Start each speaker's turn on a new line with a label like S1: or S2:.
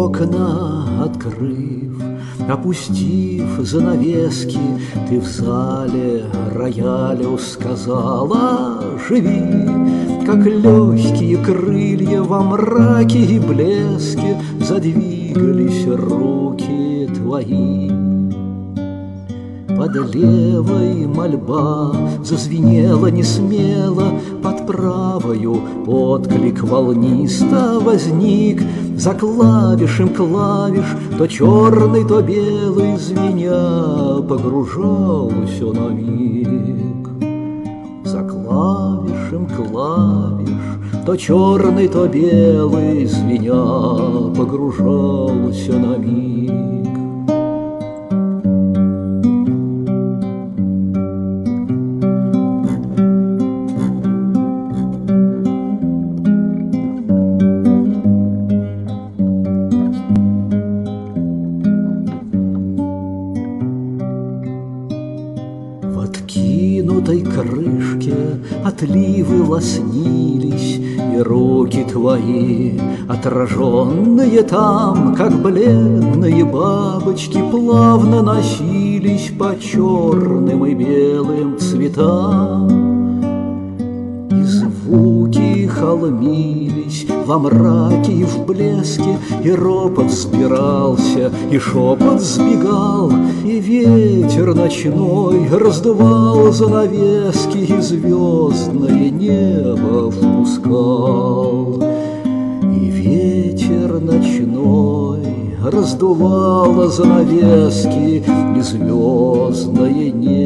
S1: окна открыв, опустив занавески, ты в зале роялю сказала: живи, как легкие крылья во мраке и блеске задвигались руки твои. Под левой мольба зазвенела несмело, под правою отклик волнисто возник. За клавишем клавиш, то черный, то белый, звеня, погружался на миг. За клавишем клавиш, то черный, то белый, звеня, погружался на миг. В откинутой крышке отливы лоснились, и руки твои, отраженные там, как бледные бабочки, плавно носились по черным и белым цветам. И звуки холмились во мраке и в блеске, и ропот взбирался, и шепот сбегал, и ветер ночной раздувал занавески, и звездное небо впускал. И ветер ночной раздувал занавески, и звездное небо